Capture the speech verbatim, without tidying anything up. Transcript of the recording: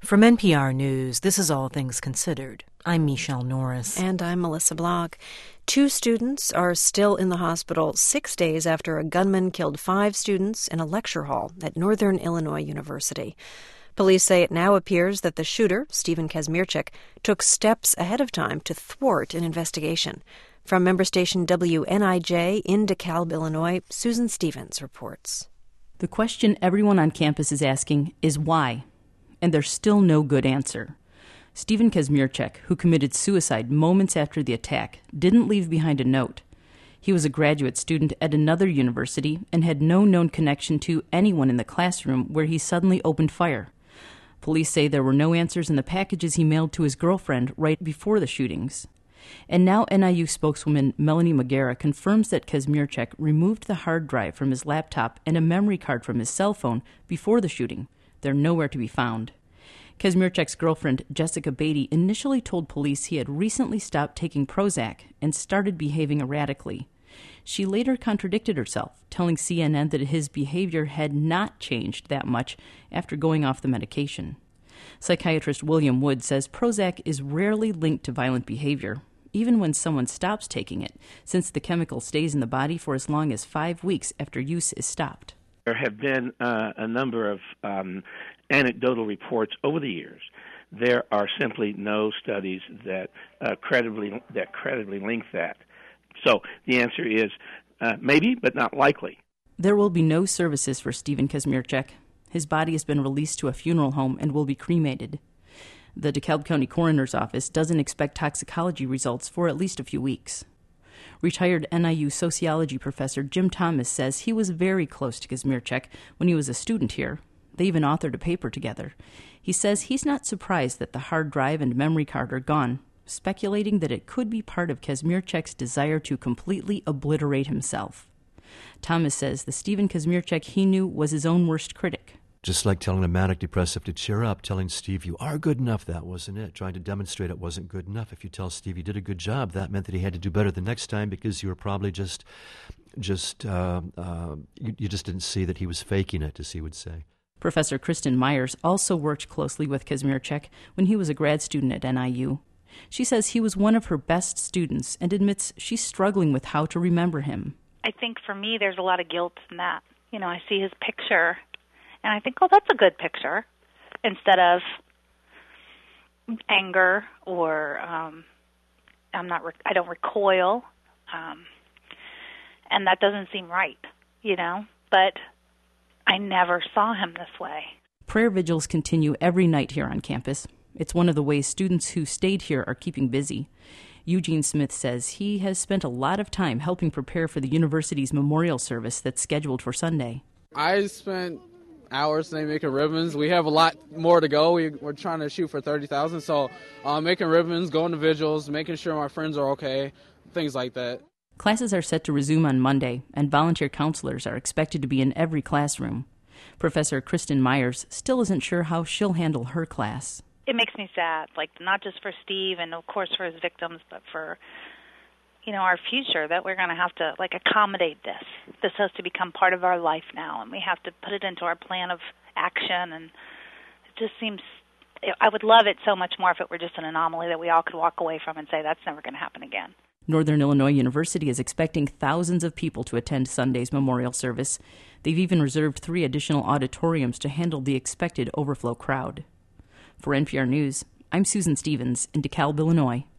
From N P R News, this is All Things Considered. I'm Michelle Norris. And I'm Melissa Block. Two students are still in the hospital six days after a gunman killed five students in a lecture hall at Northern Illinois University. Police say it now appears that the shooter, Stephen Kazmierczak, took steps ahead of time to thwart an investigation. From member station W N I J in DeKalb, Illinois, Susan Stevens reports. The question everyone on campus is asking is why? And there's still no good answer. Stephen Kazmierczak, who committed suicide moments after the attack, didn't leave behind a note. He was a graduate student at another university and had no known connection to anyone in the classroom where he suddenly opened fire. Police say there were no answers in the packages he mailed to his girlfriend right before the shootings. And now N I U spokeswoman Melanie Magera confirms that Kazmierczak removed the hard drive from his laptop and a memory card from his cell phone before the shooting. They're nowhere to be found. Kazmierczak's girlfriend, Jessica Beatty, initially told police he had recently stopped taking Prozac and started behaving erratically. She later contradicted herself, telling C N N that his behavior had not changed that much after going off the medication. Psychiatrist William Wood says Prozac is rarely linked to violent behavior, even when someone stops taking it, since the chemical stays in the body for as long as five weeks after use is stopped. There have been uh, a number of um, anecdotal reports over the years. There are simply no studies that uh, credibly that credibly link that. So the answer is uh, maybe, but not likely. There will be no services for Stephen Kazmierczak. His body has been released to a funeral home and will be cremated. The DeKalb County Coroner's Office doesn't expect toxicology results for at least a few weeks. Retired N I U sociology professor Jim Thomas says he was very close to Kazmierczak when he was a student here. They even authored a paper together. He says he's not surprised that the hard drive and memory card are gone, speculating that it could be part of Kazmierczak's desire to completely obliterate himself. Thomas says the Stephen Kazmierczak he knew was his own worst critic. Just like telling a manic depressive to cheer up, telling Steve, you are good enough, that wasn't it. Trying to demonstrate it wasn't good enough. If you tell Steve you did a good job, that meant that he had to do better the next time because you were probably just, just, uh, uh, you, you just didn't see that he was faking it, as he would say. Professor Kristen Myers also worked closely with Kazmierczak when he was a grad student at N I U. She says he was one of her best students and admits she's struggling with how to remember him. I think for me there's a lot of guilt in that. You know, I see his picture and I think, oh, that's a good picture, instead of anger or um, I'm not. Re- I don't recoil, um, and that doesn't seem right, you know. But I never saw him this way. Prayer vigils continue every night here on campus. It's one of the ways students who stayed here are keeping busy. Eugene Smith says he has spent a lot of time helping prepare for the university's memorial service that's scheduled for Sunday. I spent hours today making ribbons. We have a lot more to go. We, we're trying to shoot for thirty thousand. So uh, making ribbons, going to vigils, making sure my friends are okay, things like that. Classes are set to resume on Monday, and volunteer counselors are expected to be in every classroom. Professor Kristen Myers still isn't sure how she'll handle her class. It makes me sad, like not just for Steve and, of course, for his victims, but for, you know, our future, that we're going to have to, like, accommodate this. This has to become part of our life now, and we have to put it into our plan of action, and it just seems, I would love it so much more if it were just an anomaly that we all could walk away from and say, that's never going to happen again. Northern Illinois University is expecting thousands of people to attend Sunday's memorial service. They've even reserved three additional auditoriums to handle the expected overflow crowd. For N P R News, I'm Susan Stevens in DeKalb, Illinois.